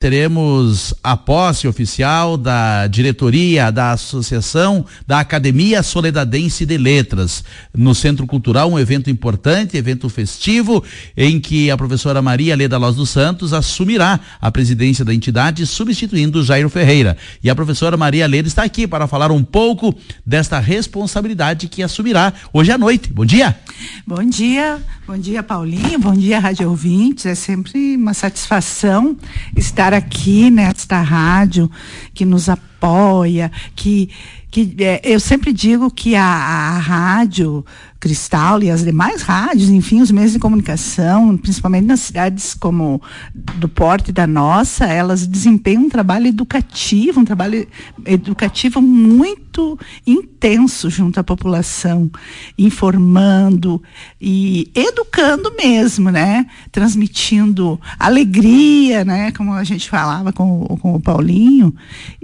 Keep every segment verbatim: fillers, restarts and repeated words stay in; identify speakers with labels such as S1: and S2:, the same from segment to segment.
S1: Teremos a posse oficial da diretoria da Associação da Academia Soledadense de Letras no Centro Cultural, um evento importante, evento festivo, em que a professora Maria Leda Loz dos Santos assumirá a presidência da entidade, substituindo o Jairo Ferreira. E a professora Maria Leda está aqui para falar um pouco desta responsabilidade que assumirá hoje à noite. Bom dia!
S2: Bom dia, bom dia Paulinho, bom dia Rádio Ouvintes, é sempre uma satisfação estar aqui nesta rádio que nos apoia, que, que é, eu sempre digo que a, a rádio Cristal e as demais rádios, enfim, os meios de comunicação, principalmente nas cidades como do porte da nossa, elas desempenham um trabalho educativo, um trabalho educativo muito intenso junto à população, informando e educando mesmo, né? Transmitindo alegria, né? Como a gente falava com, com o Paulinho,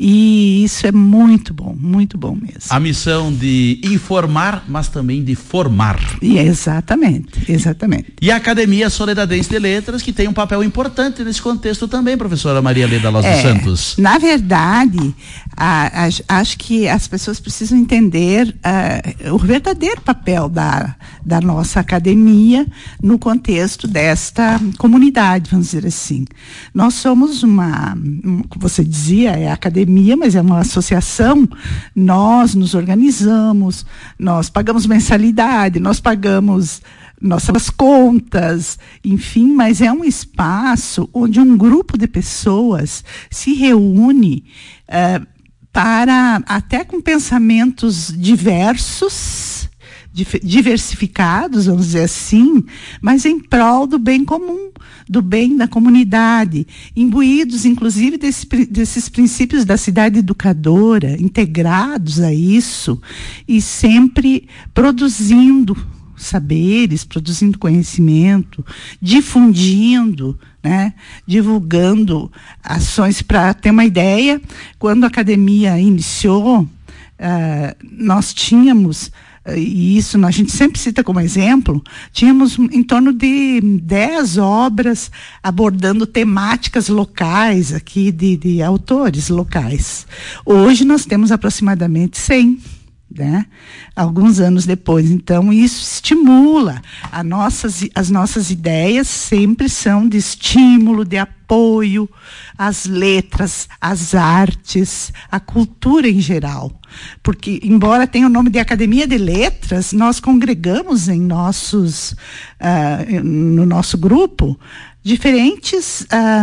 S2: e isso é muito bom, muito bom mesmo.
S1: A missão de informar, mas também de formar.
S2: E exatamente, exatamente.
S1: E a Academia Soledadense de Letras, que tem um papel importante nesse contexto também, professora Maria Leda Loz dos Santos.
S2: Na verdade, a, a, acho que as pessoas precisam entender uh, o verdadeiro papel da, da nossa academia no contexto desta comunidade, vamos dizer assim. Nós somos uma, um, como você dizia, é academia, mas é uma associação. Nós nos organizamos, nós pagamos mensalidade, nós pagamos nossas contas, enfim, mas é um espaço onde um grupo de pessoas se reúne uh, para, até com pensamentos diversos, diversificados, vamos dizer assim, mas em prol do bem comum, do bem da comunidade, imbuídos inclusive desse, desses princípios da cidade educadora, integrados a isso e sempre produzindo saberes, produzindo conhecimento, difundindo, né, divulgando ações. Para ter uma ideia, quando a academia iniciou, uh, nós tínhamos, e isso a gente sempre cita como exemplo, tínhamos em torno de dez obras abordando temáticas locais aqui, de, de autores locais. Hoje nós temos aproximadamente cem, né? Alguns anos depois. Então isso estimula a nossas, as nossas ideias sempre são de estímulo, de apoio às letras, às artes, à cultura em geral, porque embora tenha o nome de Academia de Letras, nós congregamos em nossos uh, no nosso grupo diferentes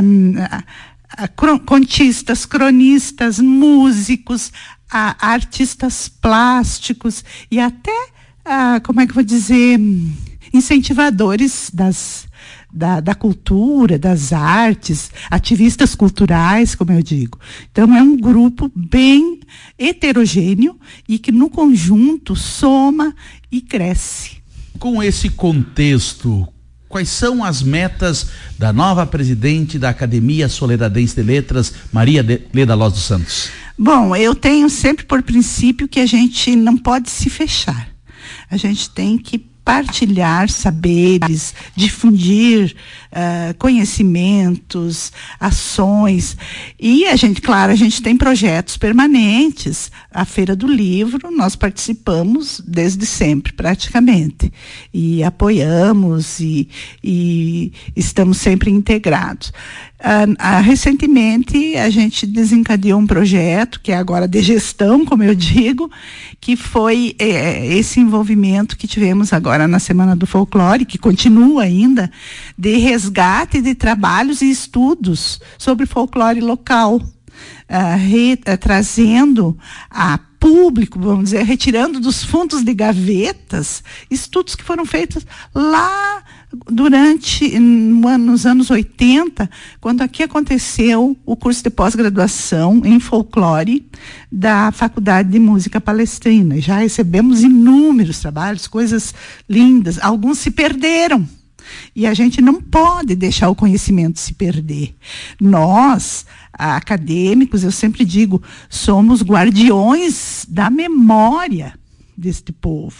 S2: uh, contistas, cronistas, músicos, a artistas plásticos e até, ah, como é que eu vou dizer, incentivadores das, da, da cultura, das artes, ativistas culturais, como eu digo. Então é um grupo bem heterogêneo e que no conjunto soma e cresce.
S1: Com esse contexto, quais são as metas da nova presidente da Academia Soledadense de Letras, Maria Leda Loz dos Santos?
S2: Bom, eu tenho sempre por princípio que a gente não pode se fechar. A gente tem que partilhar saberes, difundir uh, conhecimentos, ações. E a gente, claro, a gente tem projetos permanentes. A Feira do Livro, nós participamos desde sempre, praticamente. E apoiamos e, e estamos sempre integrados. Uh, uh, recentemente, a gente desencadeou um projeto, que é agora de gestão, como eu digo, que foi eh, esse envolvimento que tivemos agora na Semana do Folclore, que continua ainda, de resgate de trabalhos e estudos sobre folclore local, uh, re, uh, trazendo a público, vamos dizer, retirando dos fundos de gavetas estudos que foram feitos lá durante, nos anos oitenta, quando aqui aconteceu o curso de pós-graduação em folclore da Faculdade de Música Palestrina. Já recebemos inúmeros trabalhos, coisas lindas, alguns se perderam. E a gente não pode deixar o conhecimento se perder. Nós, acadêmicos, eu sempre digo, somos guardiões da memória deste povo.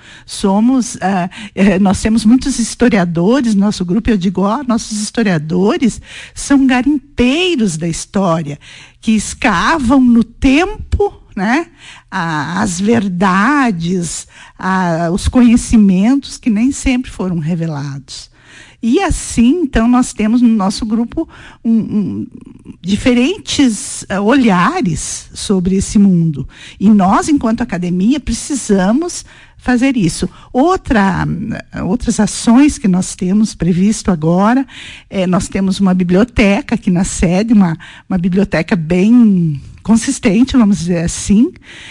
S2: Somos, ah, eh, nós temos muitos historiadores no nosso grupo, eu digo, ó, nossos historiadores são garimpeiros da história, que escavam no tempo, né, a, as verdades, a, os conhecimentos que nem sempre foram revelados. E assim, então, nós temos no nosso grupo um, um, diferentes uh, olhares sobre esse mundo. E nós, enquanto academia, precisamos fazer isso. Outra, outras ações que nós temos previsto agora, é, nós temos uma biblioteca aqui na sede, uma, uma biblioteca bem consistente, vamos dizer assim,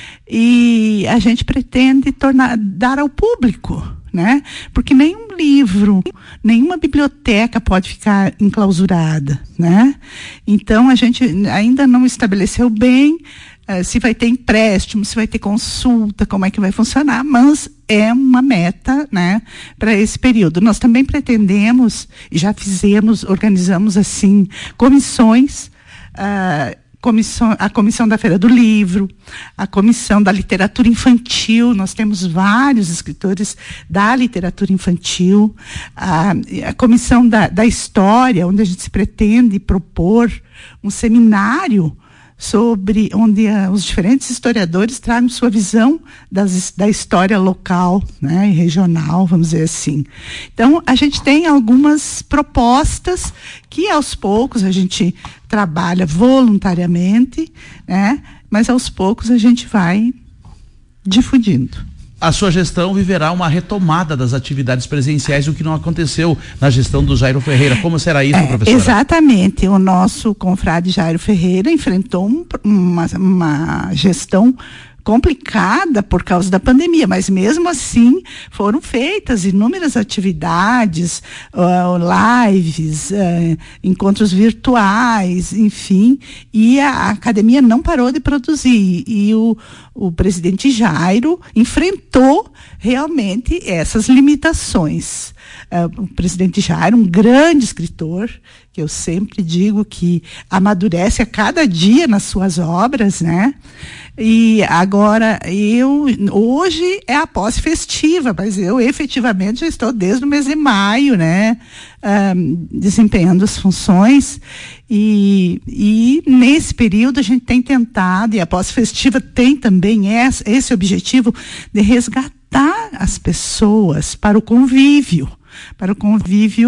S2: e a gente pretende tornar, dar ao público, né? Porque nenhum livro, nenhuma biblioteca pode ficar enclausurada, né? Então a gente ainda não estabeleceu bem uh, se vai ter empréstimo, se vai ter consulta, como é que vai funcionar, mas é uma meta, né, para esse período. Nós também pretendemos, e já fizemos, organizamos assim, comissões, uh, Comissão, a comissão da Feira do Livro, a comissão da literatura infantil, nós temos vários escritores da literatura infantil, a, a comissão da, da história, onde a gente se pretende propor um seminário sobre, onde uh, os diferentes historiadores tragam sua visão das, da história local, né, e regional, vamos dizer assim. Então, a gente tem algumas propostas que, aos poucos, a gente trabalha voluntariamente, né, mas, aos poucos, a gente vai difundindo.
S1: A sua gestão viverá uma retomada das atividades presenciais, o que não aconteceu na gestão do Jairo Ferreira. Como será isso, é, professora?
S2: Exatamente. O nosso confrade Jairo Ferreira enfrentou um, uma, uma gestão complicada por causa da pandemia, mas mesmo assim foram feitas inúmeras atividades, uh, lives, uh, encontros virtuais, enfim, e a, a academia não parou de produzir, e o, o presidente Jairo enfrentou realmente essas limitações. Uh, o presidente Jairo, um grande escritor, que eu sempre digo que amadurece a cada dia nas suas obras, né? E agora, eu, hoje é a posse festiva, mas eu efetivamente já estou desde o mês de maio, né? Um, desempenhando as funções, e, e nesse período a gente tem tentado, e a posse festiva tem também esse, esse objetivo de resgatar as pessoas para o convívio, para o convívio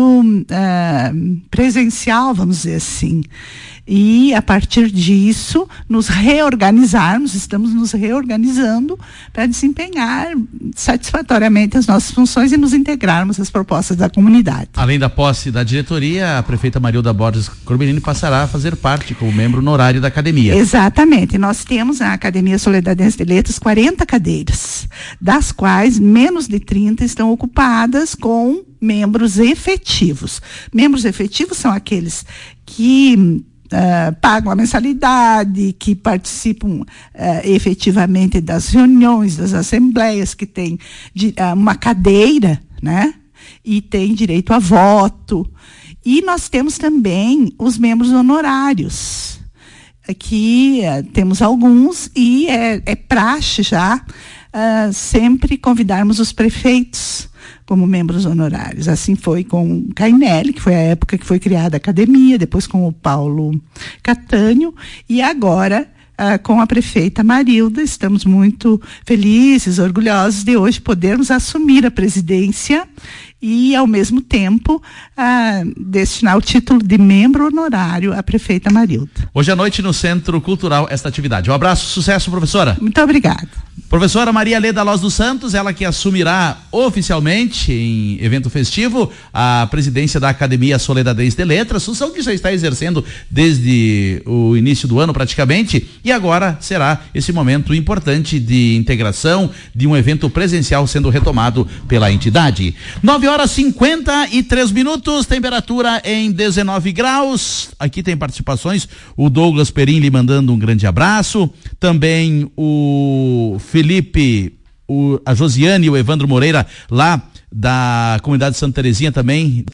S2: uh, presencial, vamos dizer assim. E, a partir disso, nos reorganizarmos, estamos nos reorganizando para desempenhar satisfatoriamente as nossas funções e nos integrarmos às propostas da comunidade.
S1: Além da posse da diretoria, a prefeita Marilda Borges Corbellini passará a fazer parte como membro honorário da academia.
S2: Exatamente. Nós temos na Academia Soledadense de Letras quarenta cadeiras, das quais menos de trinta estão ocupadas com membros efetivos. Membros efetivos são aqueles que Uh, pagam a mensalidade, que participam uh, efetivamente das reuniões, das assembleias, que têm de, uh, uma cadeira, né? E têm direito a voto. E nós temos também os membros honorários, que uh, temos alguns, e é, é praxe já uh, sempre convidarmos os prefeitos como membros honorários. Assim foi com o Cainelli, que foi a época que foi criada a academia, depois com o Paulo Catânio, e agora ah, com a prefeita Marilda. Estamos muito felizes, orgulhosos de hoje podermos assumir a presidência e, ao mesmo tempo, ah, destinar o título de membro honorário à prefeita Marilda.
S1: Hoje à noite no Centro Cultural esta atividade. Um abraço, sucesso, professora.
S2: Muito obrigada.
S1: Professora Maria Leda Loz dos Santos, ela que assumirá oficialmente em evento festivo a presidência da Academia Soledadense de Letras, função que já está exercendo desde o início do ano praticamente, e agora será esse momento importante de integração de um evento presencial sendo retomado pela entidade. nove horas e cinquenta e três minutos, temperatura em dezenove graus. Aqui tem participações, o Douglas Perim lhe mandando um grande abraço, também o Felipe, o, a Josiane e o Evandro Moreira lá da comunidade Santa Terezinha também